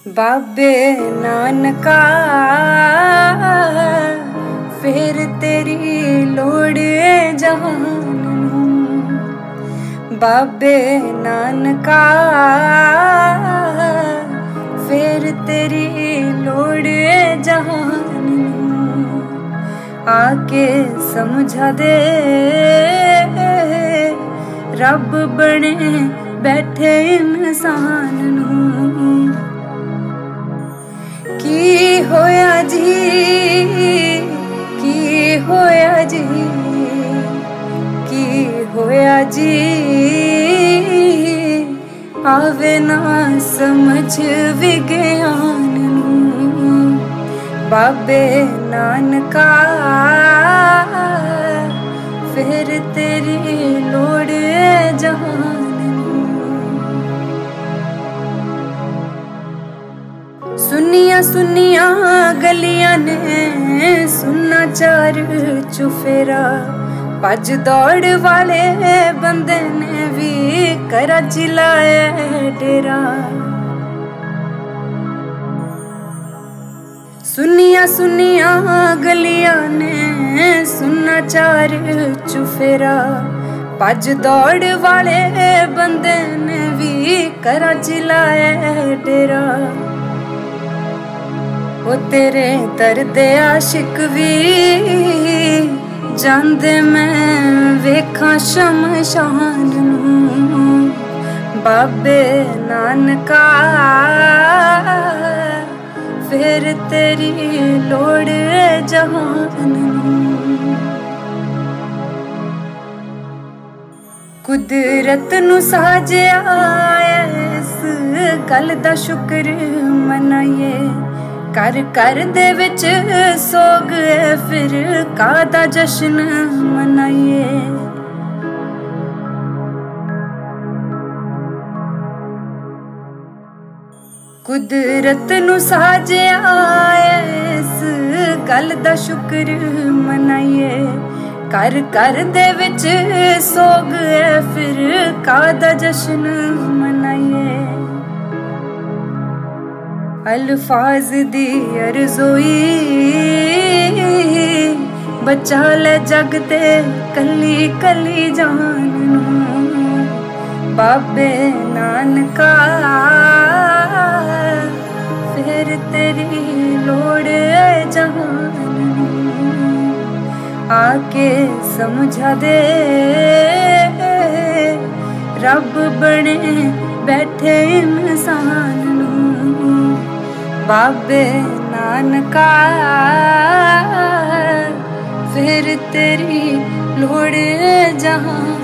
बाबे नानका फिर तेरी लोड़ है जहान नूं। बाबे नानका फिर तेरी लोड़ है जहान नूं। आके समझा दे रब बने बैठे इंसान नूं। की होया जी, की होया जी, की होया जी, आवे ना समझ विज्ञान नूं। बाबे नानका फिर तेरी लोड़ है जहान। सुनिया सुनिया गलियां ने सुनना चार चुफेरा, भज दौड़ वाले बंदे ने भी कराची लाया डेरा। सुनिया सुनिया गलियां ने सुनना चार चुफेरा, भज दौड़ वाले बंदे ने भी कराची लाया डेरा। ओ तेरे दर्दे आशिक भी जांदे मैं वेखां शमशान नूं। बाबे नानका फिर तेरी लोड़ है जहान नूं। कुदरत नूं साजिया इस गल दा शुक्र मनाइए, कर कर दे विच सोग फिर कादा जश्न मनाइए। कुदरत नूं साजिया इस गल दा शुक्र मनाइए, कर कर दे विच सोग फिर कादा जश्न मनाइए। अल्फाज दी अर्ज़ोई बचा ले जग ते कली कली जान नूं। बाबे नानका फिर तेरी लोड़ है जहान नूं। आके समझा दे रब बने बैठे इंसान नूं। बाबे नानका फिर तेरी लोड़ है जहान।